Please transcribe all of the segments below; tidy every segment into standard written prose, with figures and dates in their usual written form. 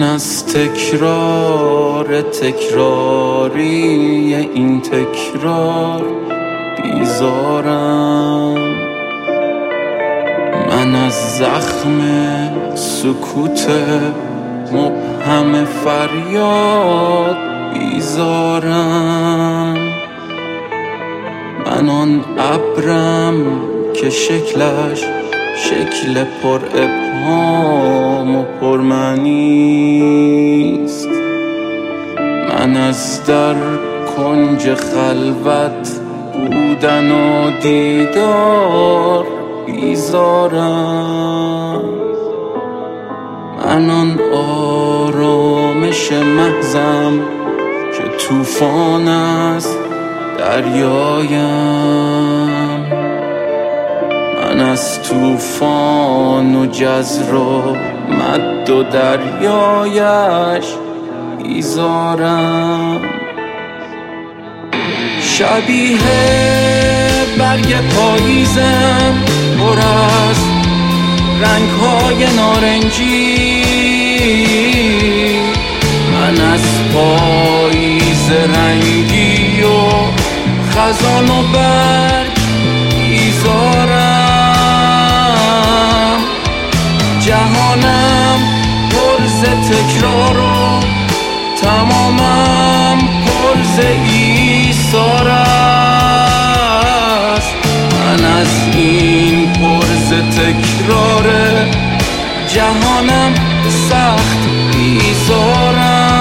از تکراری این تکرار بیزارم. من از زخم سکوت مبهم فریاد بیزارم. من آن ابرم که شکلش شکل پر ابهام و پرمعنیست. من از در کنج خلوت بودن و دیدار بیزارم. من آن آرامش محضم که طوفان از دریایم. من از طوفان و جزر و مد و دریایش بیزارم. شبیه برگ پاییزم پر از رنگ‌های نارنجی. من از پاییز رنگی و خزان و برگ بیزارم. جهانم پر ز تکرار و تمامم پر ز ایثار است. من از این پر ز تکرار جهانم سخت بیزارم.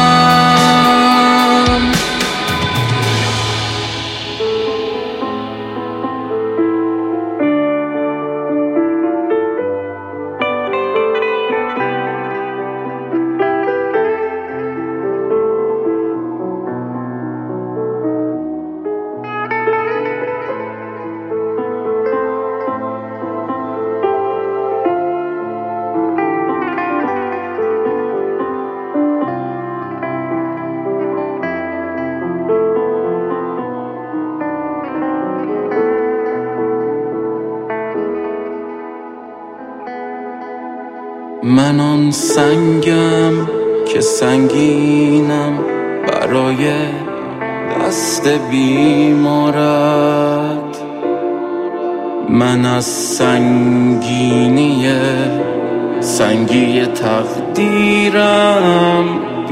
من آن سنگم که سنگینم برای دست بیمارت. من از سنگی تقدیرم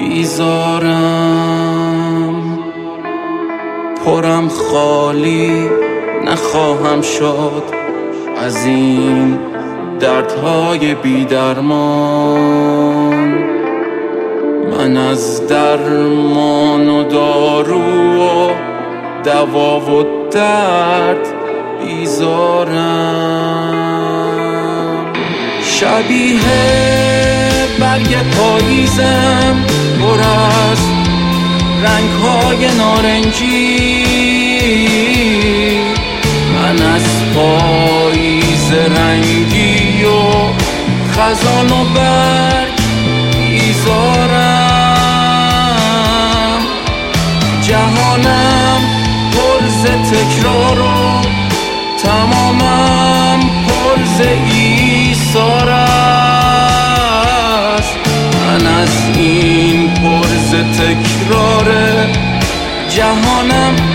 بیزارم. پرم خالی نخواهم شد از این دردهای بی‌درمان. من از درمان و دارو و دوا و درد بیزارم. شبیه برگ پاییزم پر از رنگ‌های نارنجی. من از پاییز رنگی و خزان و برگ بیزارم. جهانم پر ز تکرار و تمامم پر ز ایثار است. من از این پر ز تکرار جهانم